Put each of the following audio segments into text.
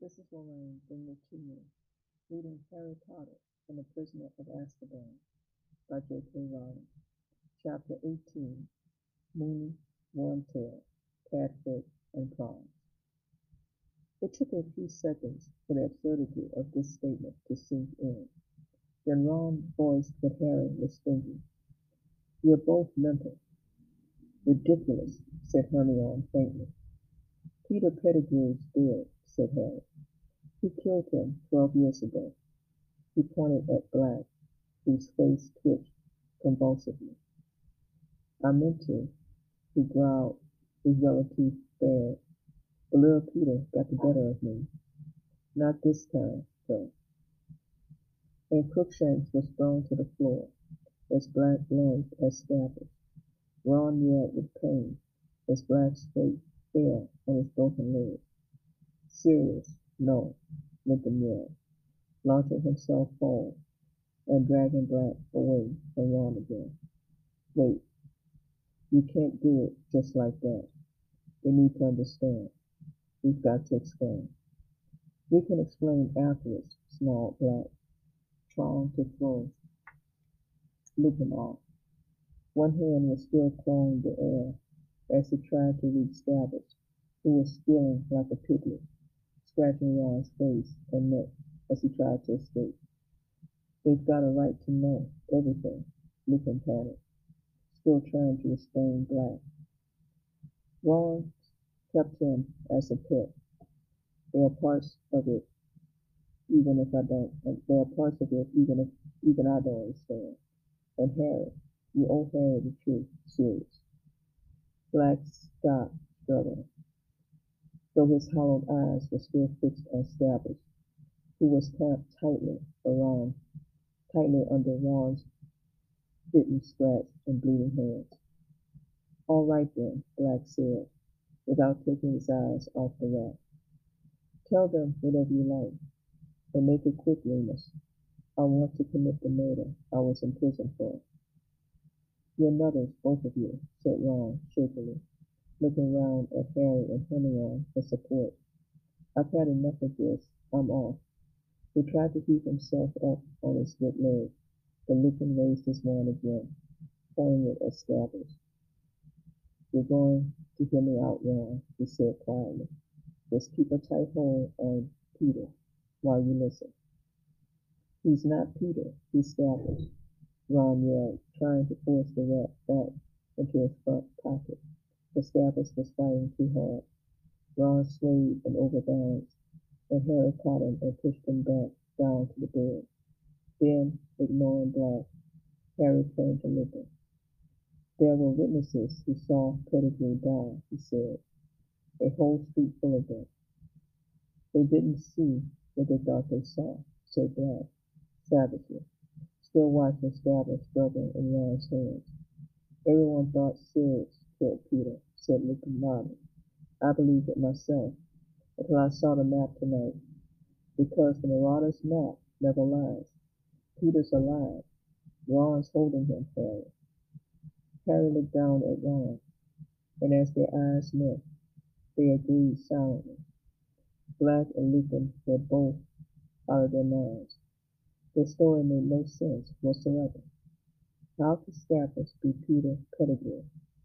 This is Lorraine bringing to you reading Harry Potter and the Prisoner of Azkaban by J.K. Rowling. Chapter 18, Moony, Wormtail, Padfoot, and Prongs. It took a few seconds for the absurdity of this statement to sink in. Then Ron voiced what Harry was thinking. "You're both mental." "Ridiculous," said Hermione faintly. "Peter Pettigrew's dead," said Harry. "He killed him 12 years ago." He pointed at Black, whose face twitched convulsively. "I meant to," he growled, his yellow teeth bared, "but little Peter got the better of me. Not this time, though." And Crookshanks was thrown to the floor as Black lunged at Scabbers. Ron yelled with pain as Black's fate fell on his broken leg. "Sirius, no," Lincoln yelled, launching himself forward and dragging Black away from Ron again. "Wait, you can't do it just like that. They need to understand. We've got to explain." "We can explain afterwards," snarled Black, trying to throw Lupin off. One hand was still clawing the air as he tried to reach Scabbers, who was squealing like a piglet, scratching Ron's face and neck as he tried to escape. "They've got a right to know everything," Lupin panted, still trying to restrain Black. "Ron kept him as a pet. They are parts of it even if I don't, there are parts of it even I don't understand. And Harry, you owe Harry the truth, serious." Black stopped struggling, though his hollowed eyes were still fixed on Scabbers, who was clamped tightly under Ron's bitten, scratched, and bleeding hands. "All right then," Black said, without taking his eyes off the rat. "Tell them whatever you like, and make it quick, Remus. I want to commit the murder I was in prison for." "You're nutters, both of you," said Ron, shakily, looking round at Harry and Hermione for support. "I've had enough of this. I'm off." He tried to heave himself up on his good leg, but Lupin raised his wand again, pointing it at Scabbers. "You're going to hear me out, Ron," he said quietly. "Just keep a tight hold on Peter while you listen." "He's not Peter, he's Scabbers," Ron yelled, trying to force the rat back into his front pocket, but Scabbers was fighting too hard. Ron swayed and overbalanced, and Harry caught him and pushed him back down to the bed. Then, ignoring Black, Harry turned to Lupin. "There were witnesses who saw Pettigrew die," he said. "A whole street full of them." "They didn't see what they thought they saw," said Black, savagely, still watching Scabbers struggling in Ron's hands. "Everyone thought Sirius killed Peter," said Lupin loudly. "I believed it myself, until I saw the map tonight, because the Marauder's map never lies. Peter's alive. Ron's holding him, Harry." Harry looked down at Ron, and as their eyes met, they agreed silently. Black and Lupin were both out of their minds. Their story made no sense whatsoever. How could Scabbers be Peter Pettigrew?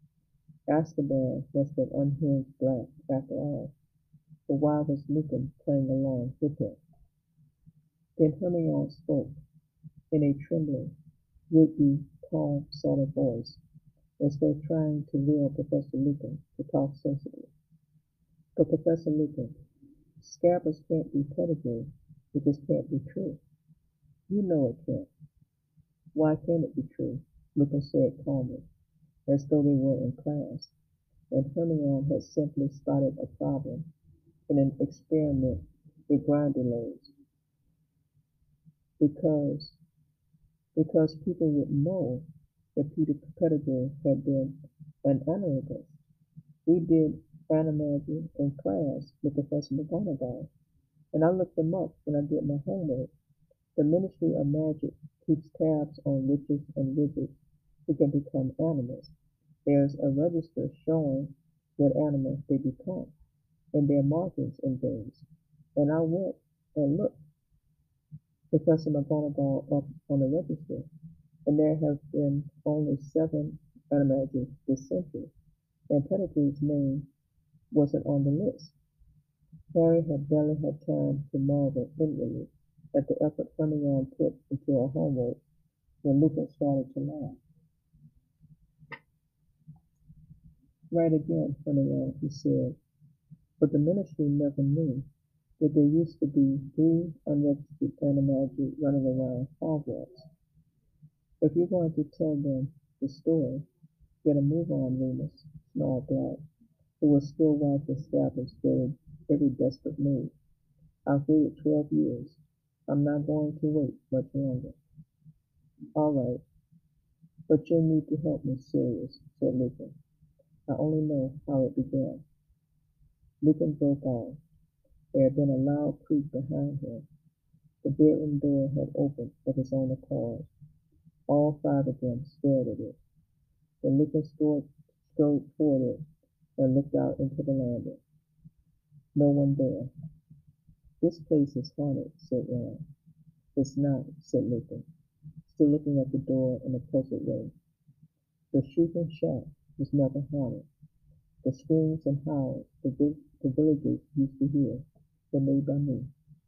Azkaban must have unhinged Black after all, but why was Lupin playing along with him? Then Hermione spoke, in a trembling, would-be calm sort of voice, as though trying to will Professor Lupin to talk sensibly. "But Professor Lupin, Scabbers can't be Pettigrew. It just can't be true. You know it can't." "Why can't it be true?" Lupin said calmly, as though they were in class, and Hermione had simply spotted a problem in an experiment with grindules. "Because because people would know that Peter Pettigrew had been an animagus. We did animagy in class with Professor McGonagall, and I looked them up when I did my homework. The Ministry of Magic keeps tabs on witches and wizards who can become animals. There's a register showing what animals they become, and their markings and things. and I went and looked Professor McGonagall up on the register, and there have been only 7 animated this century, and Pettigrew's name wasn't on the list. Harry had barely had time to marvel inwardly at the effort Hermione put into her homework when Lupin started to laugh. Right again, Hermione, he said, but the Ministry never knew that there used to be 3 unregistered animagi running around Hogwarts. If you're going to tell them the story, get a move on, Remus, snarled Black, who was still one to establish every desperate move. I've waited 12 years. I'm not going to wait much longer. All right, but you'll need to help me, Sirius, said Lupin. I only know how it began. Lupin broke off. There had been a loud creak behind him. The bedroom door had opened of its own accord. All 5 of them stared at it. Then Lupin strode toward it and looked out into the landing. No one there. This place is haunted, said Ron. It's not, said Lupin, still looking at the door in a puzzled way. The shrieking shack was never haunted. The screams and howls the villagers used to hear were made by me.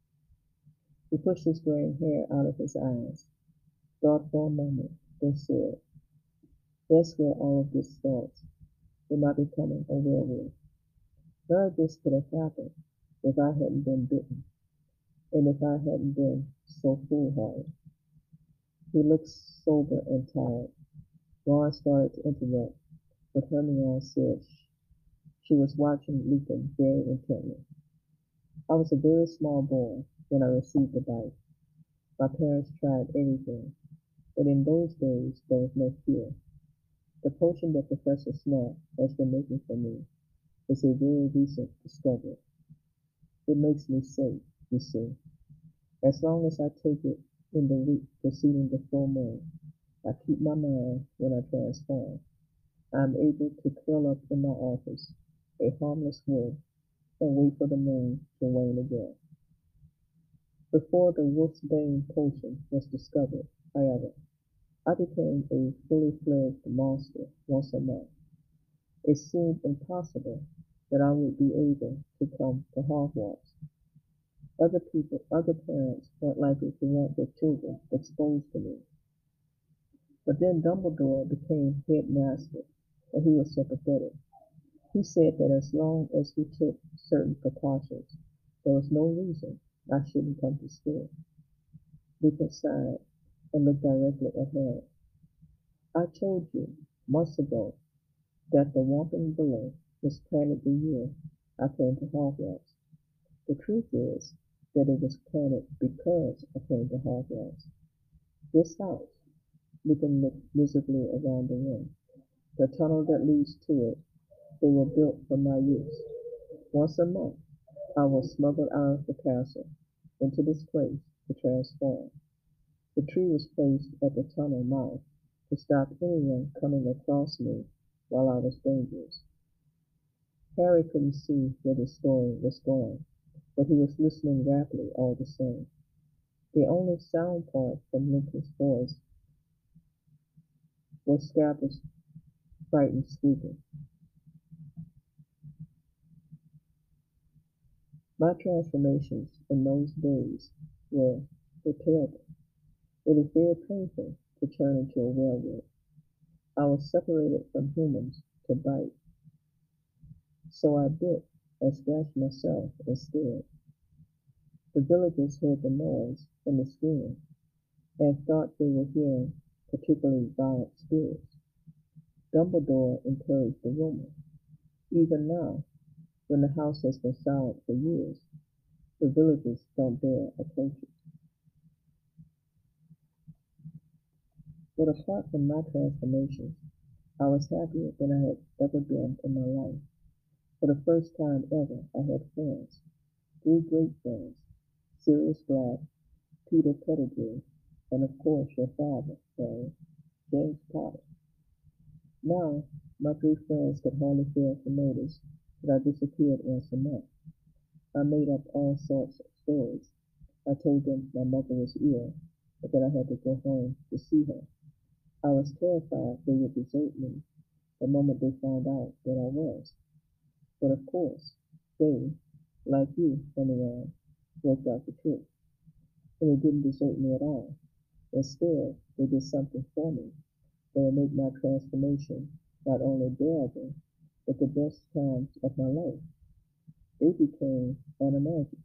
He pushed his graying hair out of his eyes, thought for a moment, then said, that's where all of this starts, with my becoming a werewolf. None of this could have happened if I hadn't been bitten, and if I hadn't been so foolhardy. He looked sober and tired. Ron started to interrupt, but Hermione said she was watching Lupin very intently. I was a very small boy when I received the bite. My parents tried everything, but in those days there was no cure. The potion that Professor Snape has been making for me is a very recent discovery. It makes me safe, you see. As long as I take it in the week preceding the full moon, I keep my mind when I transform. I am able to curl up in my office, a harmless wolf, and wait for the moon to wane again. Before the Wolfsbane potion was discovered, however, I became a fully fledged monster once a month. It seemed impossible that I would be able to come to Hogwarts. Other parents weren't likely to want their children exposed to me. But then Dumbledore became headmaster, and he was sympathetic. He said that as long as we took certain precautions, there was no reason I shouldn't come to school. Lupin sighed and looked directly at Harry. I told you months ago that the Whomping Willow was planted the year I came to Hogwarts. The truth is that it was planted because I came to Hogwarts. This house, Lupin looked miserably around the room. The tunnel that leads to it, they were built for my use. Once a month, I was smuggled out of the castle into this place to transform. The tree was placed at the tunnel mouth to stop anyone coming across me while I was dangerous. Harry couldn't see where the story was going, but he was listening rapidly all the same. The only sound part from Lincoln's voice was Scabbers' frightened squeaking. My transformations in those days were terrible. It is very painful to turn into a werewolf. I was separated from humans to bite, so I bit and scratched myself instead. The villagers heard the noise and the screaming and thought they were hearing particularly violent spirits. Dumbledore encouraged the rumor. Even now, when the house has been silent for years, the villagers don't dare approach it. But apart from my transformations, I was happier than I had ever been in my life. For the first time ever, I had friends. 3 great friends. Sirius Black, Peter Pettigrew, and of course your father, Harry, James Potter. Now, my 3 friends could hardly fail to notice that I disappeared once a month. I made up all sorts of stories. I told them my mother was ill, but that I had to go home to see her. I was terrified they would desert me the moment they found out what I was. But of course, they, like you, Lemonade, worked out the trick, and they didn't desert me at all. Instead, they did something for me that would make my transformation not only bearable, but the best times of my life. They became animated.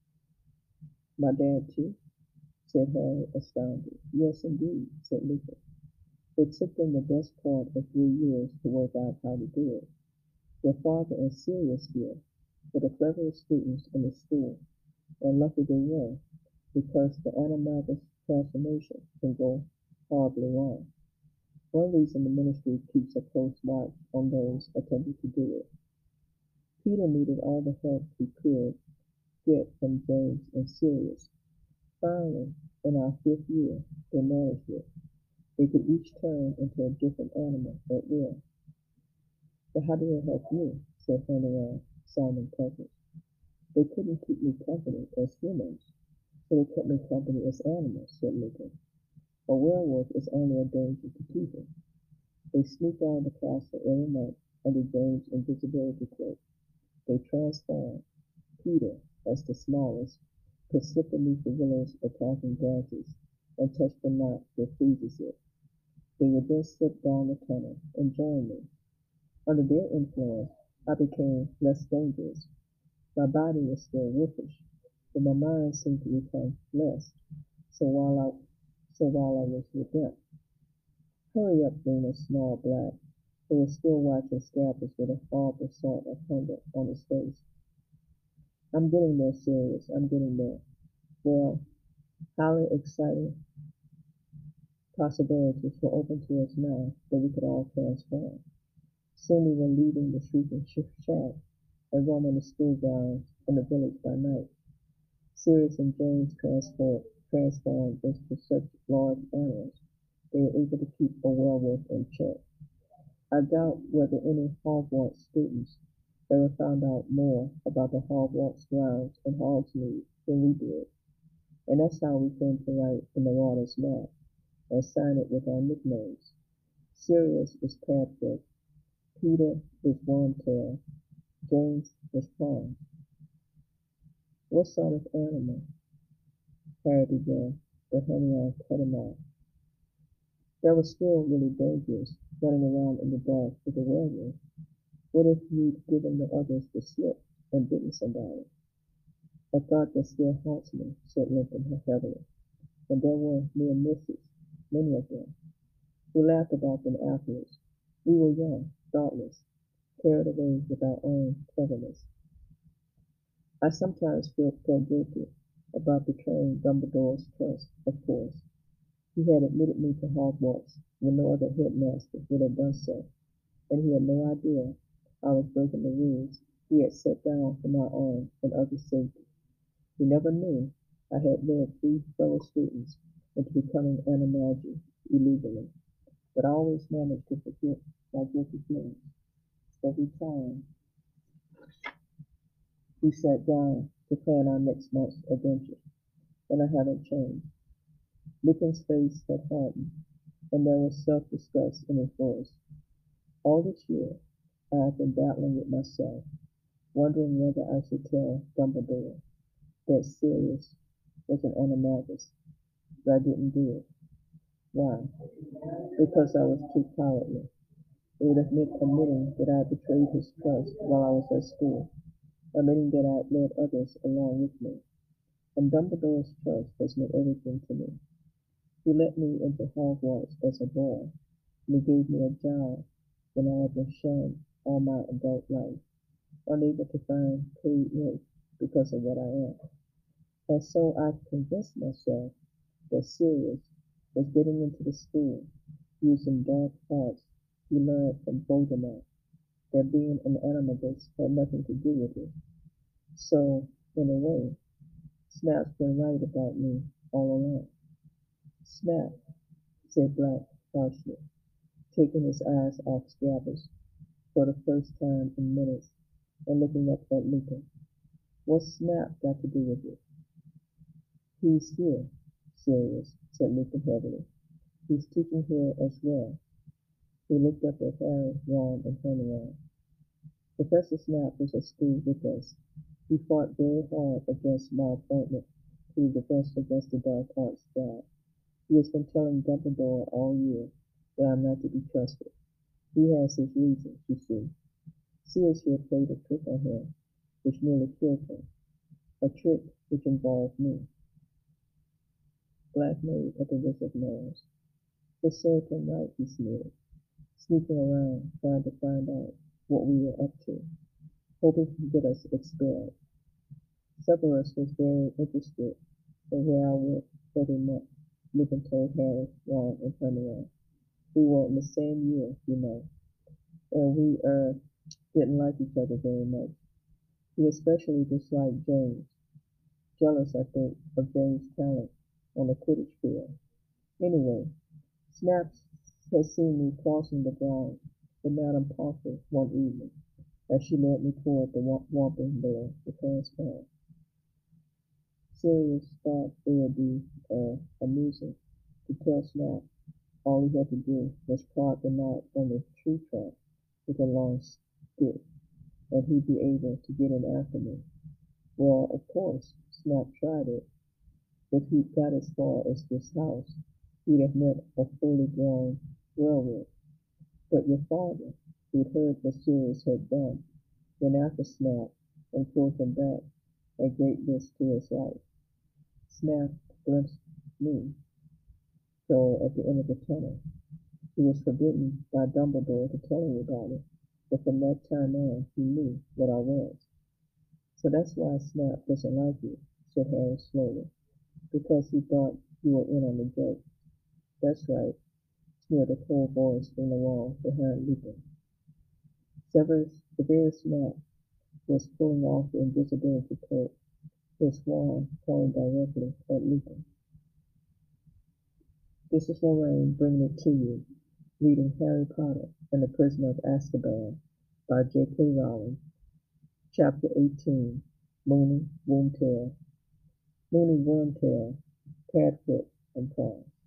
My dad, too, said Harry, astounded. Yes, indeed, said Luther. It took them the best part of 3 years to work out how to do it. Your father and Sirius here were the cleverest students in the school, and lucky they were, because the animagus transformation can go horribly wrong. One reason the ministry keeps a close watch on those attempting to do it. Peter needed all the help he could get from James and Sirius. Finally, in our 5th year, they managed it. They could each turn into a different animal at will. But how did it help you? Said Hermione, sounding puzzled. They couldn't keep me company as humans, so they kept me company as animals, said Lupin. A werewolf is only a danger to people. They sneak out of the castle every night under James' invisibility cloak. They transform. Peter, as the smallest, could slip beneath the willow's attacking branches and touch the knot that freezes it. They would then slip down the tunnel and join me. Under their influence, I became less dangerous. My body was still wolfish, but my mind seemed to become less. So while I was with them, hurry up, Luna, snarled Black, who was still watching Scabbers with a horrible sort of hunger on his face. I'm getting there, Sirius. I'm getting there. Well, highly exciting possibilities were open to us now that we could all transform. Soon we were leaving the shrieking shack and roaming the school grounds and the village by night. Sirius and James transformed into such large animals they were able to keep a werewolf in check. I doubt whether any Hogwarts students ever found out more about the Hogwarts grounds and Hogsmeade than we did, and that's how we came to write the Marauders map and sign it with our nicknames. Sirius was Padfoot, Peter was Wormtail, James was Prong. What sort of animal? Harry began, but Hermione cut him off. That was still really dangerous, running around in the dark with a werewolf. What if you'd given the others the slip and bitten somebody? A thought that still haunts me, said Lincoln heavily, and there were near misses, many of them. We laughed about them afterwards. We were young, thoughtless, carried away with our own cleverness. I sometimes felt guilty about betraying Dumbledore's trust, of course. He had admitted me to Hogwarts when no other headmaster would have done so, and he had no idea I was breaking the rules he had set down for my own and others' safety. He never knew I had led 3 fellow students into becoming animagi illegally, but I always managed to forget my guilty feelings. Every time we sat down to plan our next month's adventure, and I haven't changed. Lupin's face had hardened, and there was self-disgust in his voice. All this year, I have been battling with myself, wondering whether I should tell Dumbledore that Sirius was an animagus, but I didn't do it. Why? Because I was too cowardly. It would have meant admitting that I had betrayed his trust while I was at school, admitting that I had led others along with me. And Dumbledore's trust has meant everything to me. He let me into Hogwarts as a boy, and he gave me a job when I had been shunned all my adult life, unable to find paid work because of what I am. And so I convinced myself that Sirius was getting into the school using dark arts he learned from Voldemort, that being an animalist had nothing to do with it. So, in a way, Snap's been right about me all along. Snap, said Black harshly, taking his eyes off Scabbers for the first time in minutes and looking up at Lupin. What's Snap got to do with it? He's here, Sirius, said Lupin heavily. He's teaching here as well. He looked up at Harry, Ron, and Hermione. Professor Snap was at school with us. He fought very hard against my appointment to the Professor against the Dark Arts job. He has been telling Dumbledore all year that I'm not to be trusted. He has his reasons, you see. Sirius here played a trick on him, which nearly killed him. A trick which involved me. Black Maid at the Wizard Knowles. This served him right, he sneered, sneaking around, trying to find out what we were up to, hoping to get us expelled. Severus was very interested in where I went every month, Lupin told Harry, Ron, and Hermione. We were in the same year, you know, and we didn't like each other very much. He especially disliked James, jealous, I think, of James' talent on the Quidditch field. Anyway, Snaps had seen me crossing the grounds with Madame Parker one evening as she led me toward the Whomping Bear, the transparent. Sirius thought it would be amusing to tell Snap all he had to do was prod the knot on the tree trunk with a long stick, and he'd be able to get in after me. Well, of course, Snap tried it. If he'd got as far as this house, he'd have met a fully grown werewolf. But your father, who'd heard what Sirius had done, went after Snap and pulled him back at great risk to his life. Snap glimpsed me, so at the end of the tunnel. He was forbidden by Dumbledore to tell anybody, but from that time on he knew what I was. So that's why Snap doesn't like you, said Harry slowly, because he thought you were in on the joke. That's right, sneered a cold voice from the wall behind Lupin. Severus Snape was pulling off the invisibility cloak, his wand pointing directly at Lupin. This is Lorraine bringing it to you, reading Harry Potter and the Prisoner of Azkaban by J.K. Rowling, Chapter 18, Moony Wormtail, Moony Wormtail, Cadfoot, and Paws.